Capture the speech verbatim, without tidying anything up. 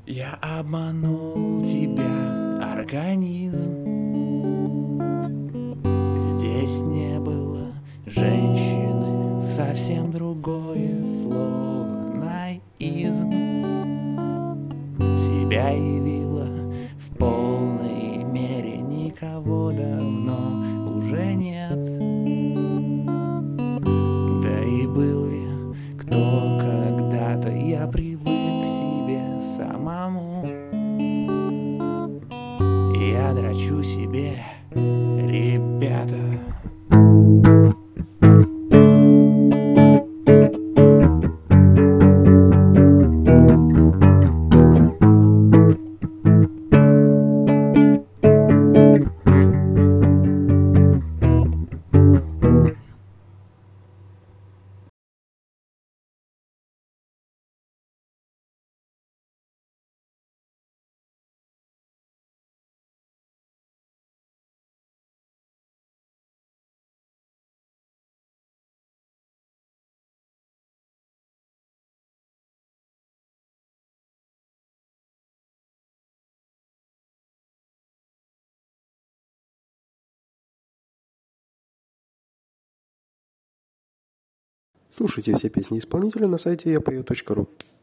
Я обманул тебя, организм. Здесь не было женщины, совсем другое слово наизм. Себя явила в полной мере, никого давно уже нет. Да и был ли кто когда-то, я привык к себе самому. Я дрочу себе, ребята. Слушайте все песни исполнителя на сайте я пою точка ру.